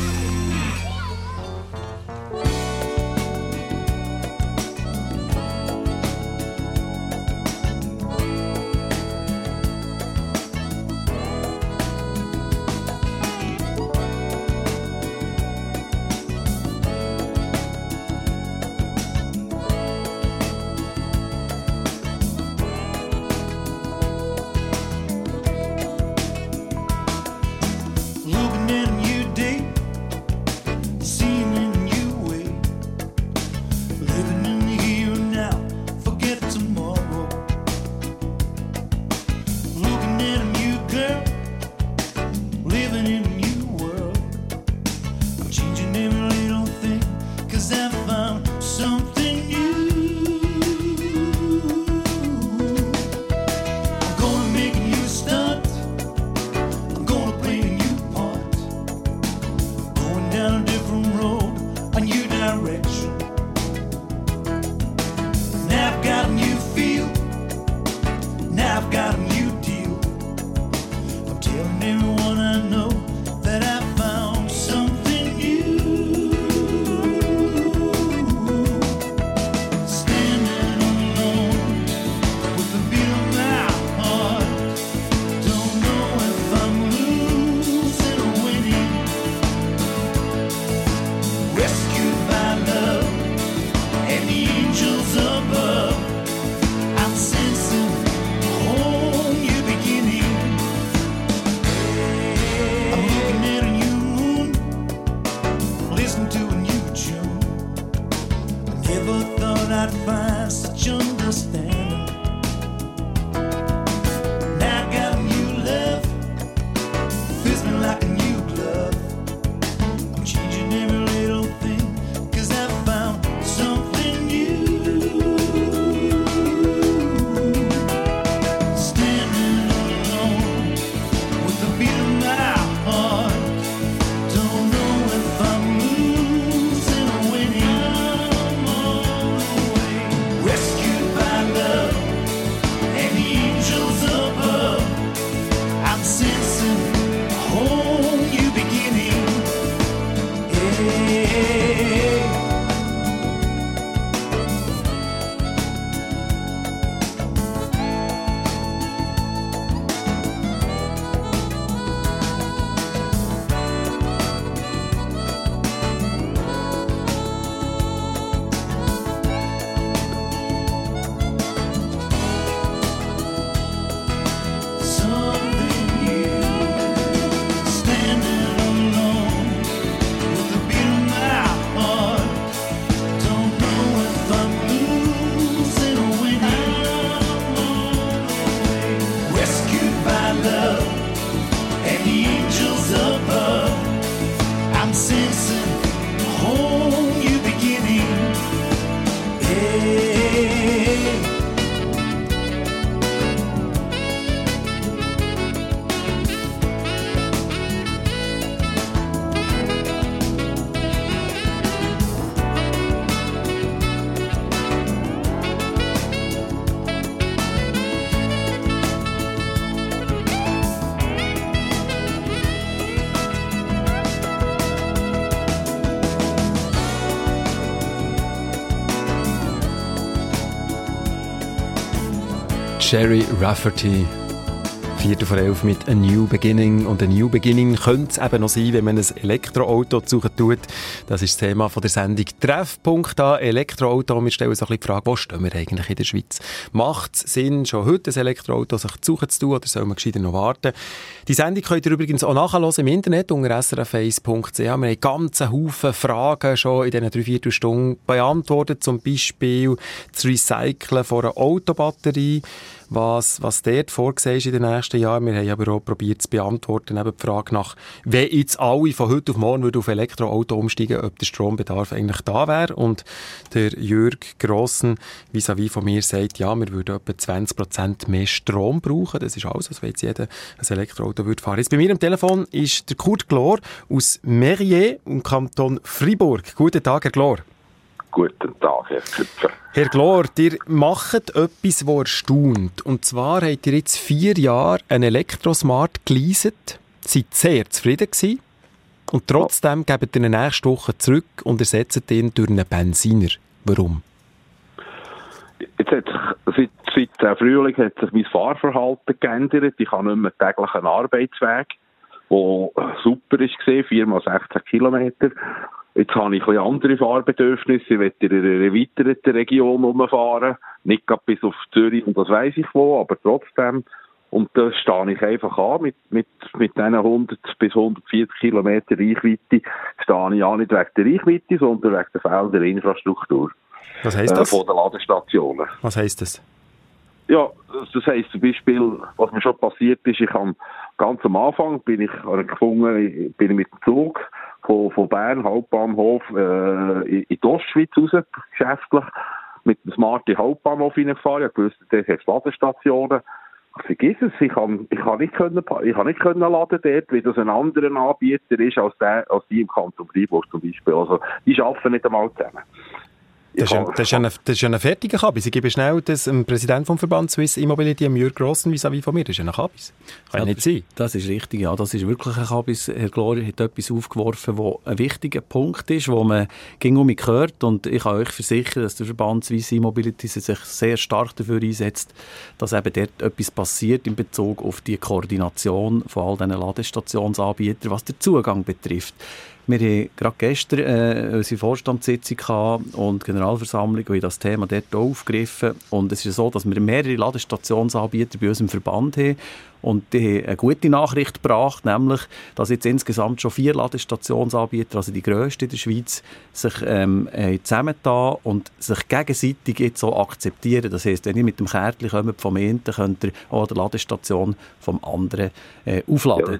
Gerry Rafferty, 11:04 mit «A New Beginning». Und «A New Beginning» könnte es eben noch sein, wenn man ein Elektroauto suchen tut. Das ist das Thema von der Sendung «Treffpunkt an Elektroauto». Wir stellen uns ein bisschen die Frage, wo stehen wir eigentlich in der Schweiz? Macht es Sinn, schon heute ein Elektroauto sich zu suchen zu tun, oder soll man gescheiter noch warten? Die Sendung könnt ihr übrigens auch nachhören im Internet unter srf1.ch. Wir haben einen ganzen Haufen Fragen schon in diesen 3/4 Stunden beantwortet. Zum Beispiel das Recyceln von einer Autobatterie. was dort vorgesehen ist in den nächsten Jahren. Wir haben aber auch probiert zu beantworten, eben die Frage nach, wenn jetzt alle von heute auf morgen auf Elektroauto umsteigen, ob der Strombedarf eigentlich da wäre. Und der Jürg Grossen vis-à-vis von mir sagt, ja, wir würden etwa 20% mehr Strom brauchen. Das ist alles, als wenn jetzt jeder ein Elektroauto würde fahren. Jetzt bei mir am Telefon ist der Kurt Glor aus Mérier im Kanton Fribourg. Guten Tag, Herr Glor. Guten Tag, Herr Küpfer. Herr Glor, ihr macht etwas, das erstaunt. Und zwar habt ihr jetzt 4 Jahre einen Elektrosmart geleaset, seid sehr zufrieden gewesen und trotzdem gebt ihr ihn nächste Woche zurück und ersetzt ihn durch einen Benziner. Warum? Jetzt hat sich, seit Frühling hat sich mein Fahrverhalten geändert. Ich habe nicht mehr täglichen Arbeitsweg, der super war, 4 mal 16 Kilometer. Jetzt habe ich ein bisschen andere Fahrbedürfnisse. Ich will in einer erweiterten Region rumfahren. Nicht gerade bis auf Zürich und das weiss ich wo, aber trotzdem. Und da stehe ich einfach an mit diesen 100 bis 140 Kilometer Reichweite. Stehe ich an nicht wegen der Reichweite, sondern wegen der fehlenden Infrastruktur. Was heisst das? Von den Ladestationen. Was heisst das? Ja, das heisst zum Beispiel, was mir schon passiert ist, ich habe ganz am Anfang bin ich mit dem Zug von Bern, Hauptbahnhof, in die Ostschweiz raus, geschäftlich, mit dem Smart in den Hauptbahnhof hineingefahren. Ich wusste, dort hat es Ladestationen. Vergiss es, ich habe nicht können laden dort, weil das ein anderer Anbieter ist als die im Kanton Freiburg zum Beispiel. Also, die arbeiten nicht einmal zusammen. Das ist ja eine fertige Kabis. Ich gebe schnell dem Präsidenten vom Verband Swiss E-Mobility, Jürg Grossen, vis-à-vis von mir. Das ist eine Kabis. Kann ja nicht sein. Das ist richtig, ja. Das ist wirklich eine Kabis. Herr Glor hat etwas aufgeworfen, was ein wichtiger Punkt ist, wo man ging um mich gehört. Und ich kann euch versichern, dass der Verband Swiss E-Mobility sich sehr stark dafür einsetzt, dass eben dort etwas passiert in Bezug auf die Koordination von all diesen Ladestationsanbietern, was den Zugang betrifft. Wir hatten gerade gestern unsere Vorstandssitzung und Generalversammlung und das Thema dort aufgegriffen. Und es ist so, dass wir mehrere Ladestationsanbieter bei uns im Verband haben. Und die haben eine gute Nachricht gebracht, nämlich, dass jetzt insgesamt schon 4 Ladestationsanbieter, also die grössten in der Schweiz, sich zusammengetan und sich gegenseitig jetzt so akzeptieren. Das heisst, wenn ihr mit dem Kärtchen kommt vom einen, könnt ihr auch an der Ladestation vom anderen aufladen.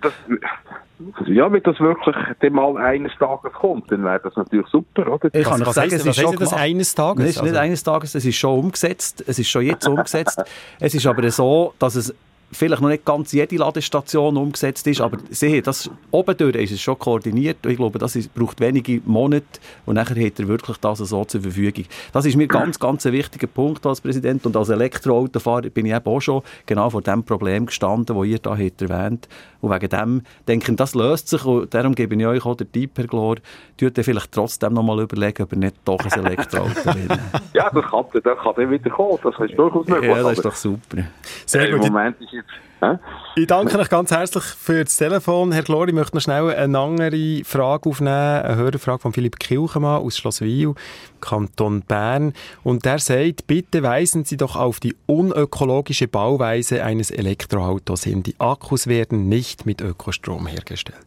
Ja, wenn das wirklich mal eines Tages kommt, dann wäre das natürlich super, oder? Ich kann sagen, es ist schon das eines Tages? Es ist nicht eines Tages, es ist schon umgesetzt. Es ist schon jetzt umgesetzt. Es ist aber so, dass es vielleicht noch nicht ganz jede Ladestation umgesetzt ist, aber Sie, das oben durch ist es schon koordiniert und ich glaube, das braucht wenige Monate und nachher hat er wirklich das so zur Verfügung. Das ist mir ganz ein wichtiger Punkt als Präsident und als Elektroautofahrer bin ich eben auch schon genau vor dem Problem gestanden, das ihr da habt erwähnt und wegen dem denke ich, das löst sich und darum gebe ich euch auch den Tipp, Herr Glor, tut ihr vielleicht trotzdem noch mal überlegen, ob ihr nicht doch ein Elektroauto will. Ja, das kann dann wieder kommen, das ist durchaus möglich. Ja, das ist doch super. Sehr gut. Im Moment ist Ich danke euch ganz herzlich für das Telefon. Herr Glor, ich möchte noch schnell eine andere Frage aufnehmen, eine Hörerfrage von Philipp Kilchemann aus Schlosswil, Kanton Bern. Und der sagt, bitte weisen Sie doch auf die unökologische Bauweise eines Elektroautos hin. Die Akkus werden nicht mit Ökostrom hergestellt.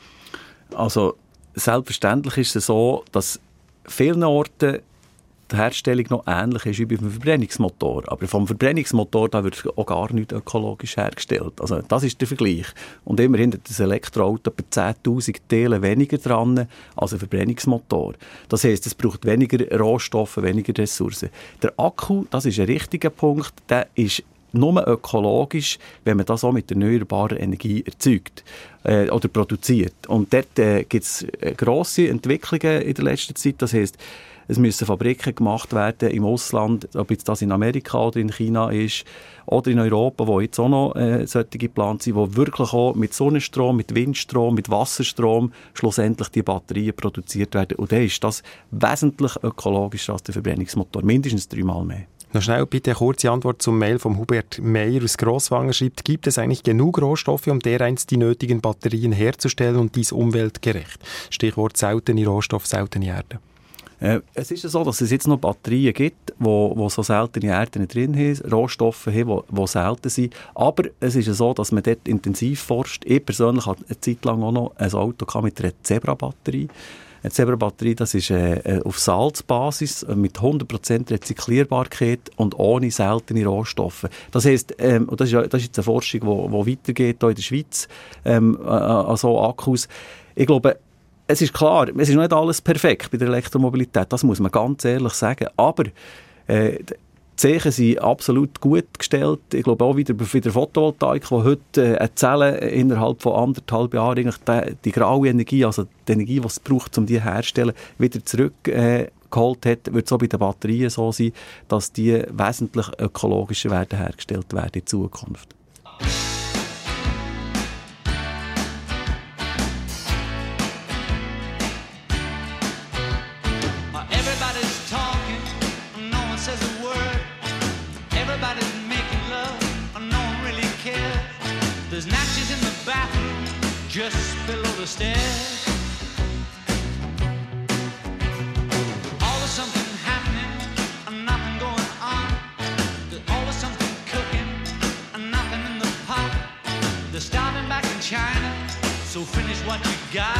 Also selbstverständlich ist es so, dass vielen Orten die Herstellung noch ähnlich ist wie beim Verbrennungsmotor. Aber vom Verbrennungsmotor da wird auch gar nicht ökologisch hergestellt. Also das ist der Vergleich. Und immerhin hat das Elektroauto etwa 10'000 Teile weniger dran als ein Verbrennungsmotor. Das heisst, es braucht weniger Rohstoffe, weniger Ressourcen. Der Akku, das ist ein richtiger Punkt, der ist nur ökologisch, wenn man das auch mit erneuerbarer Energie erzeugt oder produziert. Und dort gibt es grosse Entwicklungen in der letzten Zeit. Das heisst, es müssen Fabriken gemacht werden im Ausland, ob jetzt das in Amerika oder in China ist oder in Europa, wo jetzt auch noch solche geplant sind, die wirklich auch mit Sonnenstrom, mit Windstrom, mit Wasserstrom schlussendlich die Batterien produziert werden. Und dann ist das wesentlich ökologischer als der Verbrennungsmotor, mindestens 3-mal mehr. Noch schnell bitte eine kurze Antwort zum Mail von Hubert Meyer aus Grosswangen schreibt, gibt es eigentlich genug Rohstoffe, um dereinst die nötigen Batterien herzustellen und dies umweltgerecht? Stichwort seltene Rohstoffe, seltene Erde. Es ist ja so, dass es jetzt noch Batterien gibt, wo so seltene Erden drin haben, Rohstoffe haben, die selten sind. Aber es ist ja so, dass man dort intensiv forscht. Ich persönlich hatte eine Zeit lang auch noch ein Auto mit einer Zebra-Batterie. Eine Zebra-Batterie, das ist auf Salzbasis mit 100% Rezyklierbarkeit und ohne seltene Rohstoffe. Das heisst, und das ist jetzt eine Forschung, die weitergeht hier in der Schweiz, an so Akkus. Ich glaube, es ist klar, es ist nicht alles perfekt bei der Elektromobilität, das muss man ganz ehrlich sagen, aber die Zeichen sind absolut gut gestellt. Ich glaube auch wieder bei der Photovoltaik, die heute eine Zelle innerhalb von 1,5 Jahren eigentlich die graue Energie, also die Energie, die es braucht, um die herzustellen, wieder zurückgeholt hat, wird es auch bei den Batterien so sein, dass die wesentlich ökologischer werden hergestellt werden in Zukunft. There's matches in the bathroom just below the stairs. Always something happening and nothing going on. There's always something cooking and nothing in the pot. They're starting back in China, so finish what you got.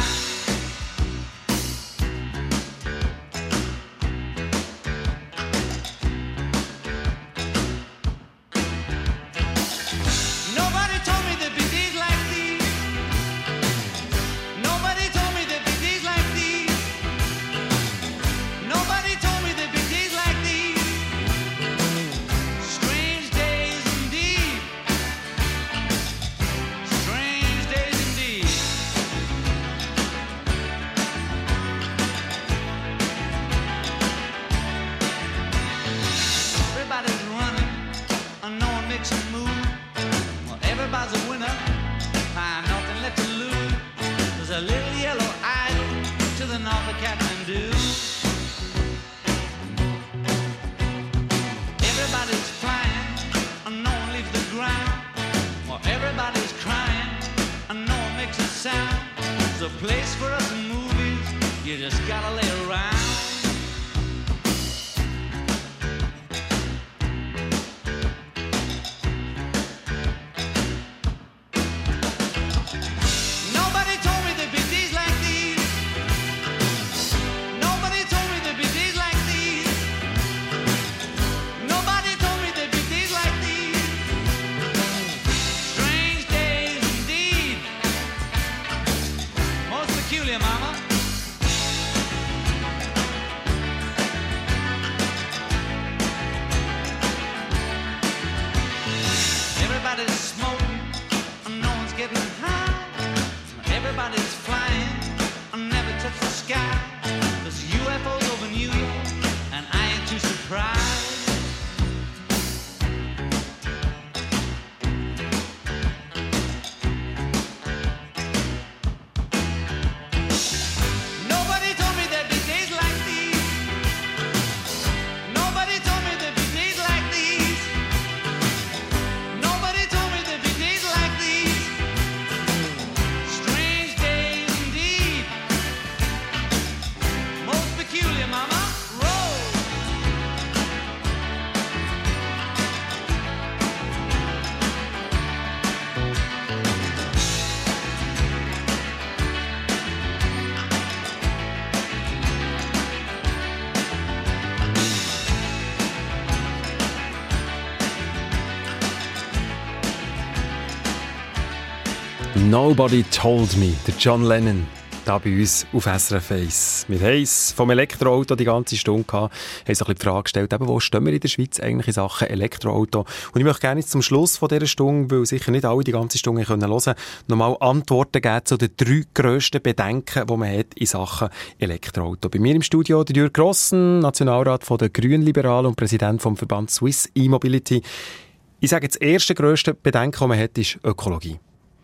«Nobody Told Me», der John Lennon, da bei uns auf SRF 1. Wir haben es vom Elektroauto die ganze Stunde gehabt, haben so ein bisschen die Frage gestellt, eben, wo stehen wir in der Schweiz eigentlich in Sachen Elektroauto? Und ich möchte gerne jetzt zum Schluss von dieser Stunde, weil sicher nicht alle die ganze Stunde hören können, nochmal Antworten geben zu den 3 grössten Bedenken, die man hat in Sachen Elektroauto. Bei mir im Studio der Jürg Grossen, Nationalrat von der Grünliberalen und Präsident vom Verband Swiss E-Mobility. Ich sage jetzt, das erste grösste Bedenken, das man hat, ist Ökologie.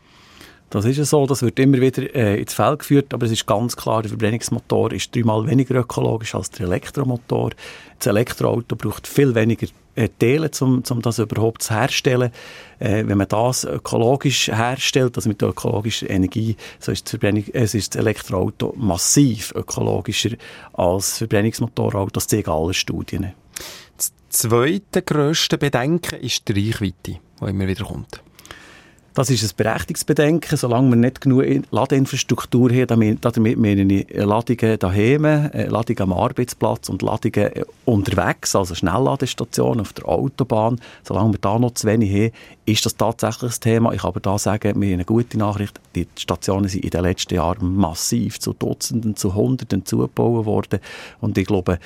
Das ist so, das wird immer wieder ins Feld geführt, aber es ist ganz klar, der Verbrennungsmotor ist 3-mal weniger ökologisch als der Elektromotor. Das Elektroauto braucht viel weniger Teile, um das überhaupt zu herstellen. Wenn man das ökologisch herstellt, also mit ökologischer Energie, so ist das Elektroauto massiv ökologischer als das Verbrennungsmotorauto. Das zeigen alle Studien. Das zweite grösste Bedenken ist die Reichweite, die immer wieder kommt. Das ist ein berechtigtes Bedenken, solange wir nicht genug Ladeinfrastruktur haben. Damit meine ich Ladungen daheim, Ladungen am Arbeitsplatz und Ladungen unterwegs, also Schnellladestationen auf der Autobahn. Solange wir da noch zu wenig haben, ist das tatsächlich ein Thema. Ich kann aber da sagen, wir haben eine gute Nachricht. Die Stationen sind in den letzten Jahren massiv zu Dutzenden, zu Hunderten zugebaut worden. Und ich glaube,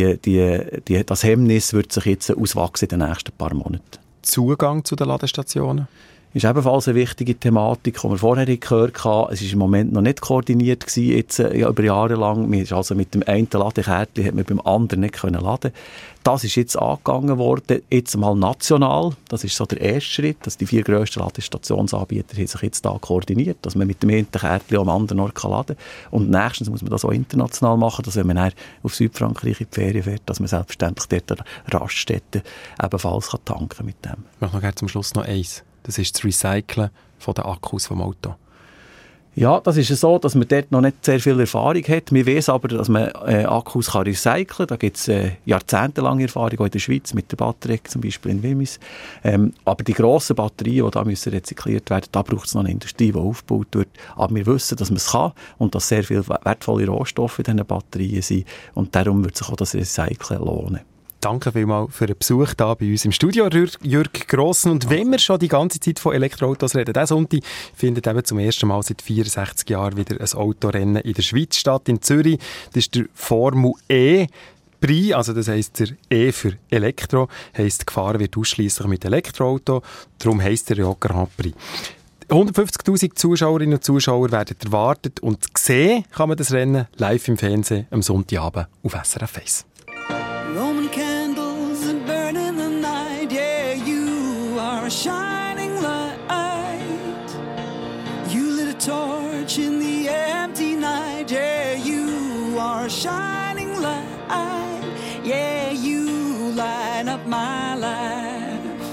das Hemmnis wird sich jetzt auswachsen in den nächsten paar Monaten. Zugang zu den Ladestationen? Ist ebenfalls eine wichtige Thematik, die wir vorher gehört haben. Es war im Moment noch nicht koordiniert gewesen, jetzt, über Jahre lang. Also mit dem einen Ladekärtchen hat man beim anderen nicht laden. Das ist jetzt angegangen worden, jetzt mal national. Das ist so der erste Schritt, dass die 4 grössten Ladestationsanbieter haben sich jetzt da koordiniert, dass man mit dem einen Kärtchen am anderen Ort laden kann. Und nächstens muss man das auch international machen, dass wenn man dann auf Südfrankreich in die Ferien fährt, dass man selbstverständlich dort Raststätten ebenfalls tanken kann mit dem. Ich möchte noch zum Schluss noch eins. Das ist das Recyceln von den Akkus vom Auto. Ja, das ist so, dass man dort noch nicht sehr viel Erfahrung hat. Wir wissen aber, dass man Akkus kann recyceln kann. Da gibt es jahrzehntelange Erfahrung, auch in der Schweiz, mit der Batterie, zum Beispiel in Wimmis. Aber die grossen Batterien, die da müssen rezykliert werden, da braucht es noch eine Industrie, die aufgebaut wird. Aber wir wissen, dass man es kann und dass sehr viele wertvolle Rohstoffe in diesen Batterien sind. Und darum wird sich auch das Recyceln lohnen. Danke vielmals für den Besuch hier bei uns im Studio, Jürg Grossen. Und wenn wir schon die ganze Zeit von Elektroautos reden, diesen Sonntag findet eben zum ersten Mal seit 64 Jahren wieder ein Autorennen in der Schweiz statt, in Zürich. Das ist der Formel E. Prix, also das heisst der E für Elektro, heisst, gefahren wird ausschliesslich mit Elektroauto, darum heisst er ja Grand Prix. 150'000 Zuschauerinnen und Zuschauer werden erwartet und sehen kann man das Rennen live im Fernsehen am Sonntagabend auf SRF 1. Roman candles that burn in the night. Yeah, you are a shining light. You lit a torch in the empty night. Yeah, you are a shining light. Yeah, you light up my life.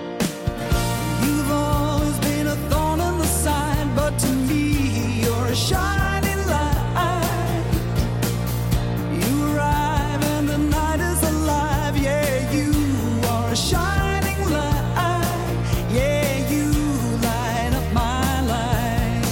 You've always been a thorn in the side, but to me you're a shining light. You arrive and the night is alive. Yeah, you are a shining light. Yeah, you light up my life.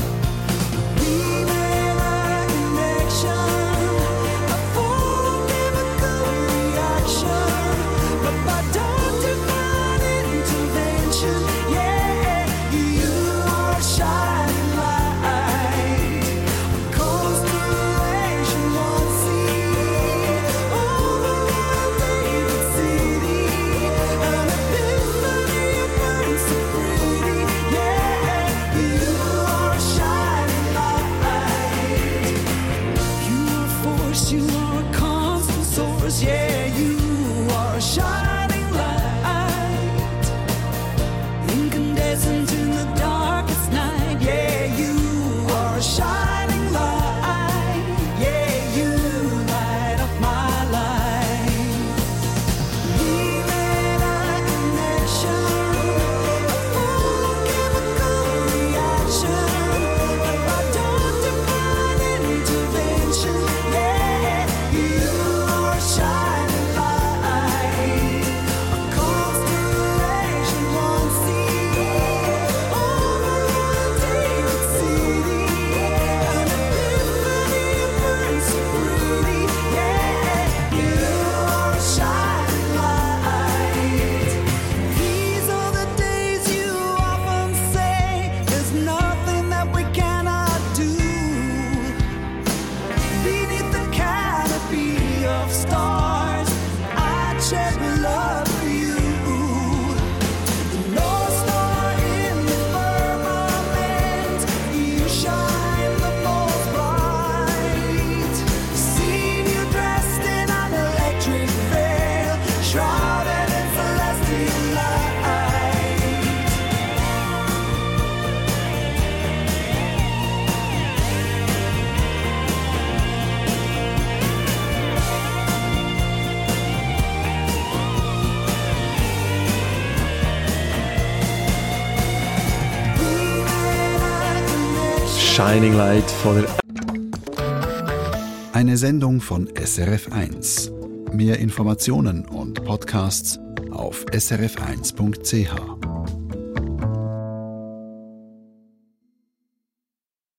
We made a connection, a full chemical reaction, but by divine intervention, yeah, you are a shining light. A constellation won't see over David City, an epiphany of burns so pretty. Yeah, you are a shining light. You are a force, you are a constant source. Yeah, you are a shining light, incandescent in the darkest night. Yeah, you are a shining light. Yeah, you light up my life. We made a connection, a full chemical reaction, but by divine intervention, yeah, you are a shining light. A constellation won't see over David City, an epiphany of burns so pretty. Yeah, you are a shining light. These are the days you often say, there's nothing that we cannot do. Beneath the canopy of stars, I shed love for you. The North Star in the firmament, you shine the most bright. Seen you dressed in an electric veil, shrouded in celestial light. Shining Light von der Eine Sendung von SRF1. Mehr Informationen und Podcasts auf srf1.ch.